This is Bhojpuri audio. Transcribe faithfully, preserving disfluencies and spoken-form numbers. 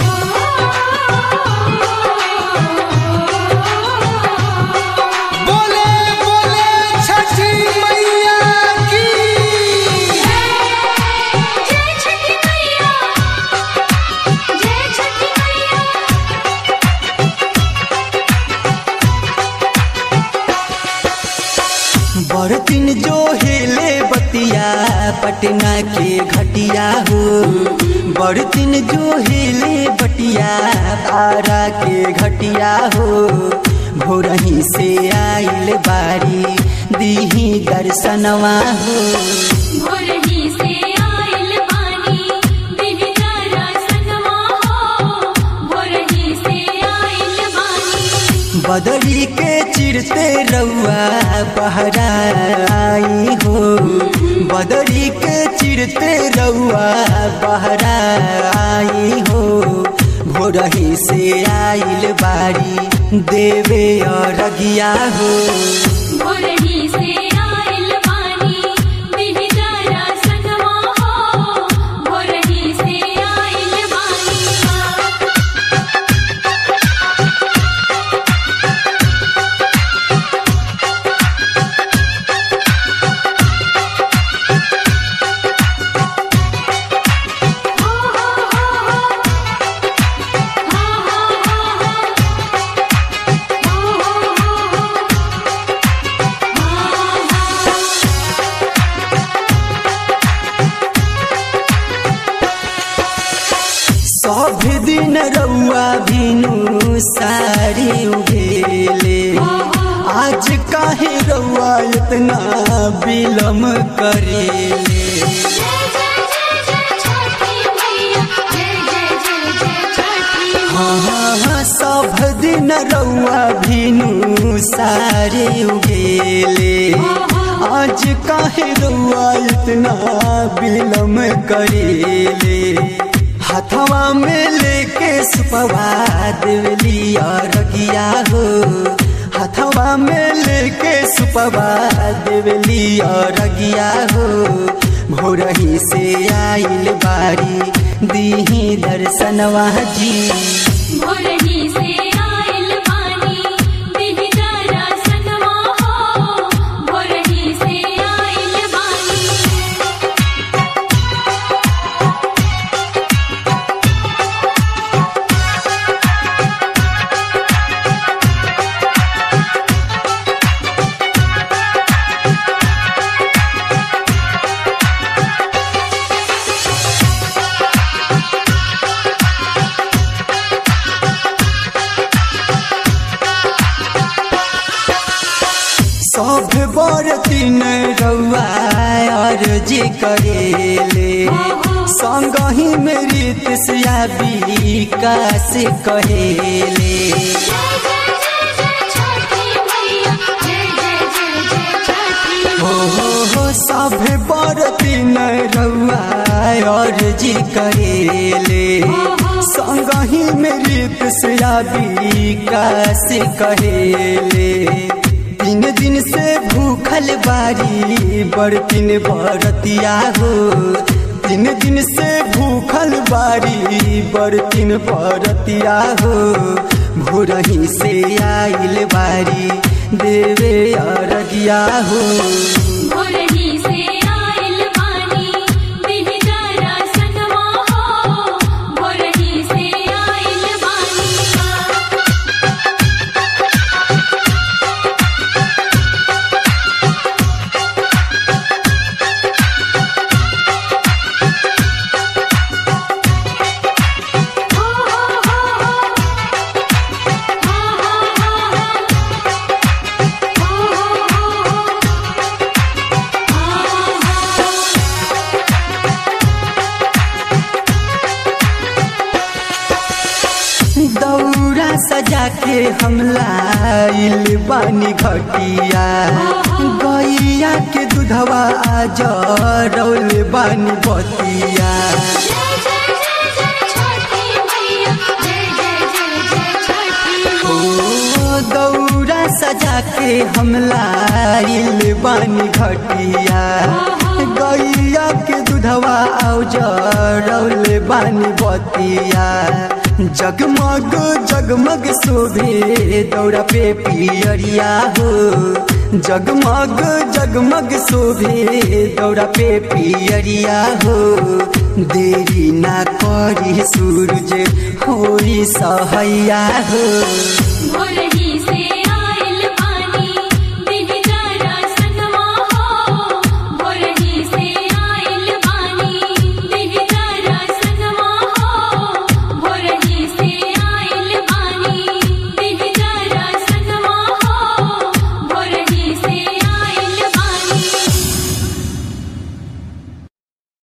बरतिन जो हिले बतिया पटना के घटिया हो, बरतिन जो हिले बटिया तारा के घटिया हो। भोरही से आइल बारी दीही दर्शनवा हो, भोरही से आइल बानी दीही दर्शनवा हो, भोरही से आइल बानी। बदरी के चिरते रउआ पहरा आई हो, बदरी के चिरते रउआ पहरा आई हो। भोरही से आइल बारी देवे अरगिया हो, भोरही से आइल बानी दीही दर्शनवा हो, भोरही से आइल बानी। सब दिन रउआ भिनु सारी उगेले, आज काहे रउआ इतना विलम करेले। हाँ हाँ सब दिन रउआ भिनु सारे उगेले, आज काहे रउआ इतना विलम करेले। हथवा में लेके सुपवा देवली अरगिया हो, हथवा में लेके सुपवा देवली अरगिया हो। भोरही से आइल बारी दीही दर्शनवा जी, भोरही से आइल बानी दीही दर्शनवा हो, भोरही से आइल बानी। सब बरतिन रउआ अर्जी करेले, संगही में रीत सियाबी काश कहेले। हो हो हो सब बरतिन रउआ अर्जी करेले, संगही में रीत सियाबी काश कहेले। तीन दिन से भूखल बारी बरतिन बरतिया हो, तीन दिन से भूखल बारी बरतिन बरतिया हो। भोरही से आइल बारी देवे अरगिया हो, भोरही से आइल बानी दीही दर्शनवा हो, भोरही से आइल बानी। दौरा सजा के हमला आइल बानी घटिया, गैया के दूधवा आज रौल बानी बतिया। ओ दौरा सजा के हमला आइल बानी घटिया, गैया के दूधवा आज रौल बानी बतिया। जगमग जगमग शोभे दौरा पे पियरिया हो, जगमग जगमग शोभे दौरा पे पियरिया हो। देरी ना करी सूरज होई सहैया हो।